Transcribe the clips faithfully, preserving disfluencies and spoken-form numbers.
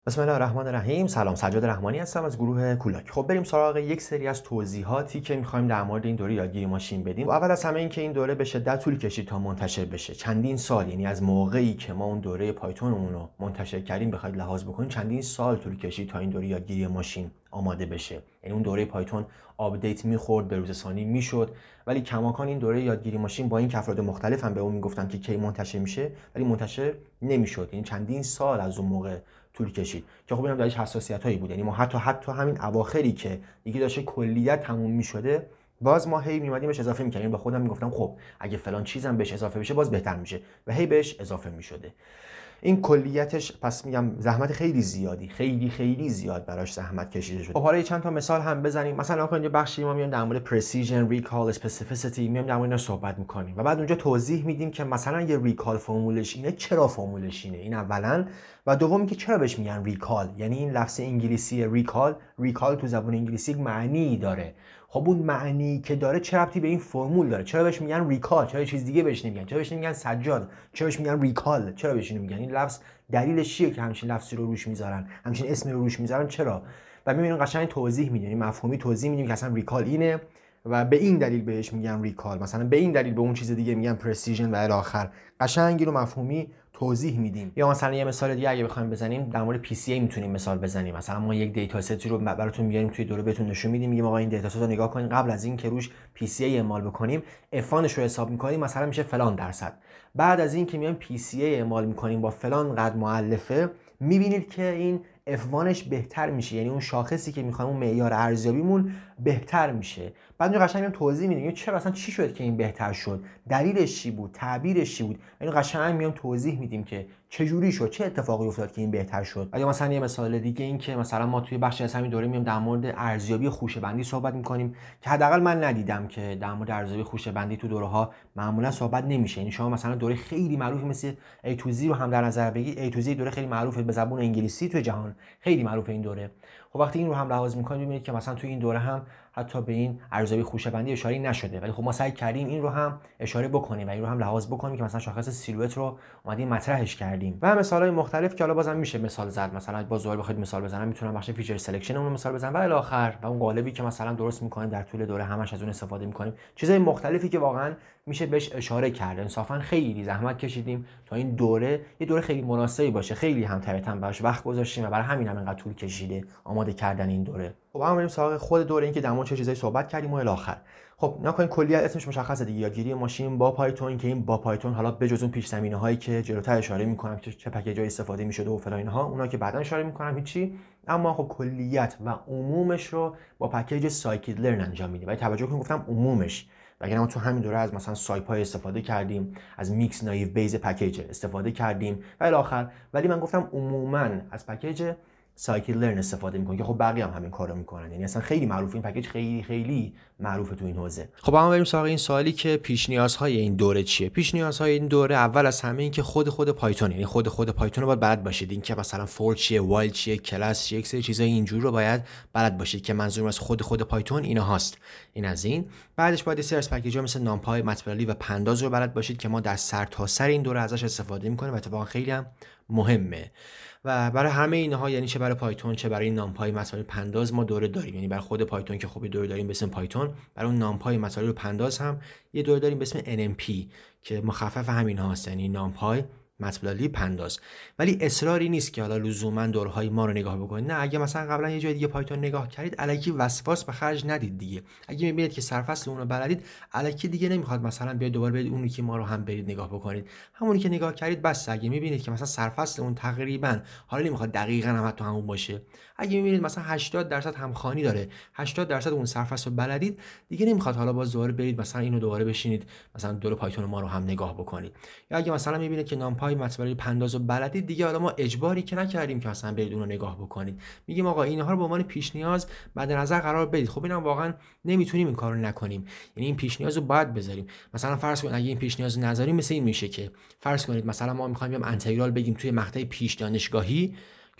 بسم الله الرحمن الرحیم. سلام، سجاد رحمانی هستم از گروه کولاک. خب بریم سراغ یک سری از توضیحاتی که می‌خوایم در مورد این دوره یادگیری ماشین بدیم. و اول از همه این که این دوره به شدت طول کشید تا منتشر بشه. چندین سال، یعنی از موقعی که ما اون دوره پایتونمون رو منتشر کردیم بخواید لحاظ بکنید، چندین سال طول کشید تا این دوره یادگیری ماشین آماده بشه. یعنی اون دوره پایتون آپدیت می‌خورد، به روز ثانی میشد، ولی کماکان این دوره یادگیری ماشین با این که افراد مختلف هم به اون میگفتن که کی منتشر میشه، ولی منتشر نمیشد. یعنی چندین سال از اون موقع طول کشید که خب اینم درش حساسیتایی بود. یعنی ما حتی حتی همین اواخری که دیگه داشته کلیت تموم میشده، باز ما هی میمدیم بهش اضافه می‌کردیم. به خودم میگفتم خب اگه فلان چیزم بهش اضافه بشه باز بهتر میشه و هی بهش اضافه میشده. این کلیتش پس میگم زحمت خیلی زیادی خیلی خیلی زیاد براش زحمت کشیده شده. خب حالا چند تا مثال هم بزنیم. مثلا آقا اینجا بخشی ما میایم در مورد پرسیژن، ریکال، اسپسیفیسیتی میایم در مورد اینا صحبت می‌کنیم و بعد اونجا توضیح میدیم که مثلا یه ریکال فرمولش اینه، چرا فرمولش اینه، این اولا، و دوم که چرا بهش میگن ریکال. یعنی این لفظ انگلیسی ریکال، ریکال تو زبان انگلیسی یک معنی داره. خب اون معنی که داره چه ربطی به این فرمول داره؟ چرا بهش میگن ریکال؟ چرا چیز دیگه بهش نمیگن؟ چرا بهش نمیگن سجاد؟ چرا بهش میگن ریکال؟ چرا بهش نمیگن؟ این لفظ دلیلش چیه که همچین لفظی رو روش میذارن، همچین اسمی رو روش میذارن؟ چرا؟ و میبینیم قشنگ توضیح میدیم، مفهومی توضیح میدیم که اصلا ریکال اینه و به این دلیل بهش میگن ریکال، مثلا به این دلیل به اون چیز دیگه میگن پرسیژن و الی آخر. قشنگی رو مفهومی توضیح میدیم. یا مثلا یه مثال دیگه اگه بخوایم بزنیم در مورد پی سی ای میتونیم مثال بزنیم. مثلا ما یک دیتا ستی رو براتون میاریم توی دوره بهتون نشون میدیم، میگیم آقا این دیتا ست رو نگاه کنین، قبل از این که روش پی سی ای اعمال بکنیم افانش رو حساب میکنیم، مثلا میشه فلان درصد. بعد از این که میایم پی سی ای اعمال میکنیم با فلان قد مؤلفه، میبینید که این اف وانش بهتر میشه، یعنی اون شاخصی که میخوایم اون معیار ارزیابیمون بهتر میشه. بعد اینو قشنگ توضیح میدیم چرا اصلا چی شد که این بهتر شد، دلیلش چی بود، تعبیرش چی بود. اینو قشنگ میام توضیح میدیم که چه جوری شد، چه اتفاقی افتاد که این بهتر شد. یا مثلا یه مثال دیگه این که مثلا ما توی بخش از همین دوره میام در مورد ارزیابی خوشه بندی صحبت میکنیم که حداقل من ندیدم که در مورد ارزیابی خوشه بندی تو دوره ها معمولا صحبت نمیشه. یعنی شما مثلا دوره خیلی معروفی مثل ای تو زد رو هم در نظر بگیرید، ای تو زد دوره خیلی معروفه به زبان انگلیسی تو جهان، خیلی معروفه این دوره. خب وقتی این رو هم لحاظ میکنید میبینید که مثلا توی این دوره هم حتی به این ارزیابی خوشه بندی اشاره نشده، ولی خب ما سعی کردیم این رو هم اشاره بکنیم و این رو هم لحاظ بکنیم که مثلا شاخص سیلوئت رو اومدیم مطرحش کردیم و مثالای مختلف که حالا بازم میشه مثال زد. مثلا باز دوباره بخواید مثال بزنم میتونم بخش فیچر سلکشن اون مثال بزنم و الی آخر، و اون قالبی که مثلا درست میکنیم در طول دوره همش از اون استفاده میکنیم. چیزای مختلفی که واقعا میشه بهش اشاره کرد. انصافا خیلی زحمت کشیدیم تا این دوره یه دوره خیلی مناسبی باشه، خیلی هم طبیعتاً براش وقت گذاشتیم و برای همین هم اینقدر طول کشیده آماده کردن این دوره. خب اما بریم سراغ خود دوره، این که در مورد چه چیزایی صحبت کردیم و الی آخر. خب نکنین کلیت اسمش مشخصه دیگه، یادگیری ماشین با پایتون، که این با پایتون حالا بجز اون پیش زمینه هایی که جلوتر اشاره میکنم که چه پکیجای استفاده میشده و فلان اینها، اونا که بعدا اشاره میکنم هیچی، اما خب کلیت و عمومش رو با پکیج سایکید لرن انجام میدیم. ولی توجه کنید گفتم عمومش، وگرنه ما تو همین دوره از مثلا سایپای استفاده کردیم، از میکس نایو بیز پکیج استفاده کردیم و الی آخر، ولی من گفتم عموما از پکیج سایکل لرن استفاده میکنه که خب بقیه هم همین کارو میکنن. یعنی اصلا خیلی معروفه این پکیج، خیلی خیلی معروفه تو این حوزه. خب اما بریم سراغ این سوالی که پیش نیازهای این دوره چیه. پیش نیازهای این دوره اول از همه این که خود خود پایتون، یعنی خود خود پایتون رو باید بلد باشید. این که مثلا فور چیه، وایل چیه، کلاس چیه، یک سری چیزای اینجوری رو باید بلد باشید که منظورم از خود خود پایتون اینا هاست. این از این. بعدش باید سری از پکیج‌ها مثل نامپای، مطلبی و پنداز رو بلد باشید که ما در سرتاسر این دوره ازش استفاده میکنیم و اتفاقا خیلی هم مهمه. و برای همه اینها، یعنی چه برای پایتون چه برای نامپای مطالب پنداز ما دوره داریم. یعنی برای خود پایتون که خب دوره داریم به اسم پایتون، برای اون نامپای مطالب پنداز هم یه دوره داریم به اسم ان ام پی که مخفف همین هاست، یعنی نامپای مطلبی پنداز. ولی اصراری نیست که حالا لزوما دورهای ما رو نگاه بکنید. نه، اگه مثلا قبلا یه جای دیگه پایتون نگاه کردید الکی وسواس به خرج ندید دیگه. اگه میبینید که سرفصل اون رو بلدید الکی دیگه نمیخواد مثلا بیاید دوباره برید اونی که ما رو هم برید نگاه بکنید، همونی که نگاه کردید بس. اگه میبینید که مثلا سرفصل اون تقریبا حالا نمیخواد دقیقاً هم حتی همون باشه، اگه میبینید مثلا هشتاد درصد همخوانی داره، هشتاد درصد اون سرفصل رو بلدید، دیگه نمیخواد حالا باز دوباره برید مثلا اینو دوباره بشینید مثلا دور پایتون ما رو هم نگاه بکنید. یا اگه مثلا میبینید که نامپای مطلبی پنداز رو بلدید، دیگه حالا ما اجباری که نکردیم که مثلا برید اون رو نگاه بکنید، میگیم آقا اینها رو به عنوان پیش نیاز بعد نظر قرار بدید. خب اینم واقعا نمیتونیم این کارو نکنیم، یعنی این پیش نیاز رو باید بذاریم. مثلا فرض کنید اگه این پیش نیاز رو نذاریم مثل این میشه که فرض کنید مثلا ما میخوایم بیام انتگرال بگیم توی مقطع پیش دانشگاهی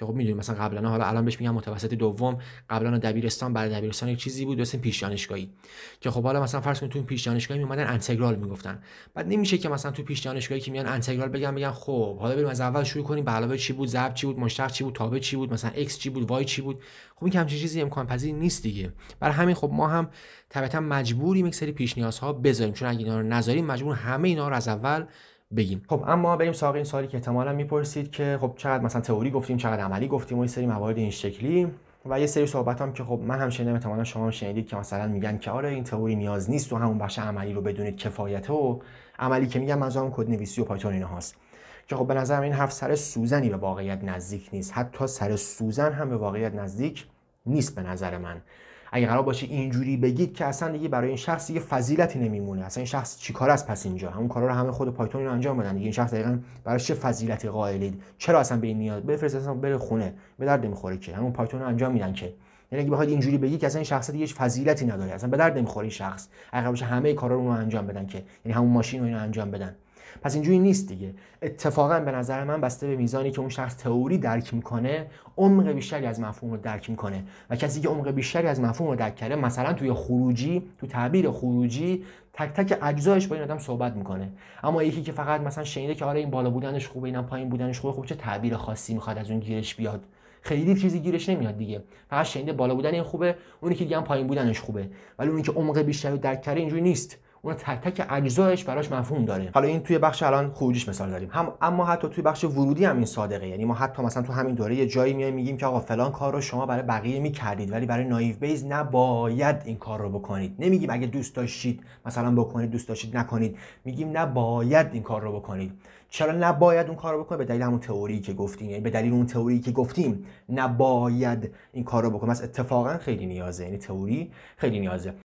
که خب میدونید مثلا قبلا، حالا الان بهش میگم متوسط دوم، قبلا دبیرستان، بعد دبیرستان یک چیزی بود اسم پیش دانشگاهی، که خب حالا مثلا فرض کنید تو پیش دانشگاهی میومدن انتگرال میگفتن. بعد نمیشه که مثلا تو پیش دانشگاهی که میان انتگرال بگن بگن خب حالا بریم از اول شروع کنیم، به علاوه چی بود، ضرب چی بود، مشتق چی بود، تابع چی بود، مثلا x چی بود، y چی بود. خب این که همچین چیزی امکان پذیر نیست دیگه. برای همین خب ما هم طبعا مجبوریم یک سری پیش نیازها بذاریم، چون اگه اینا رو نذاریم مجبور همه اینا رو از اول بگیم. خب اما بریم سراغ این سوالی که احتمالاً میپرسید که خب چقدر مثلا تئوری گفتیم، چقدر عملی گفتیم و این سری موارد این شکلی و یه سری صحبت هم که خب من هم شنیدم، احتمالاً شما هم شنیدید که مثلا میگن که آره این تئوری نیاز نیست و همون بخش عملی رو بدونید کفایته. و عملی که میگم منظورم کدنویسی و پایتون اینا هست، که خب به نظر این حرف سر سوزنی به واقعیت نزدیک نیست. حتی سر سوزن هم به واقعیت نزدیک نیست به نظر من. اگه قرار باشه اینجوری بگید که اصلا دیگه برای این شخص دیگه فضیلتی نمیمونه. اصلا این شخص چیکار است پس اینجا؟ همون کارا رو همه خود پایتون رو انجام بدن دیگه. این شخص دقیقاً برای چه فضیلتی قائلید؟ چرا اصلا به این نیاز بفرست اصلا بره خونه؟ به درد نمیخوره که همون پایتون رو انجام میدن که. یعنی اگه بخواید اینجوری بگید که اصلا این شخص دیگه هیچ فضیلتی نداره، اصلا به درد نمیخوره این شخص. اگه باشه همه کارا رو اونو انجام بدن که، یعنی همون ماشین رو اینو انجام بدن. پس اینجوری نیست دیگه. اتفاقا به نظر من بسته به میزانی که اون شخص تئوری درک میکنه، عمق بیشتری از مفهوم رو درک میکنه. و کسی که عمق بیشتری از مفهوم رو درک کرده، مثلا توی خروجی، تو تعبیر خروجی، تک تک اجزایش با این آدم صحبت میکنه. اما یکی که فقط مثلا شنیده که آره این بالا بودنش خوبه، اینم پایین بودنش خوبه، خب چه تعبیر خاصی میخواد از اون گیرش بیاد؟ خیلی چیزی گیرش نمیاد دیگه. فقط شنیده بالا بودن این خوبه، اونی که دیگه هم پایین بودنش خوبه. ولی اونی که عمق بیشتری رو درک کرده اینجوری نیست. اون تک تک اجزایش براش مفهوم داره. حالا این توی بخش الان خروجیش مثال داریم، هم اما حتی توی بخش ورودی هم این صادقه. یعنی ما حتی مثلا تو همین دوره یه جایی میایم میگیم که آقا فلان کار رو شما برای بقیه میکردید ولی برای نایو بیز نباید این کار رو بکنید. نمیگیم اگه دوست داشتید مثلا بکنید، دوست داشتید نکنید. میگیم نباید این کار رو بکنید. چرا نباید اون کار رو بکنید؟ به دلیل همون تئوری که گفتیم. یعنی به دلیل اون تئوری که گفتیم نباید این کار رو بکنید. مثلا اتفاقا خیلی نیازه، یعنی تئوری خیلی نیازه.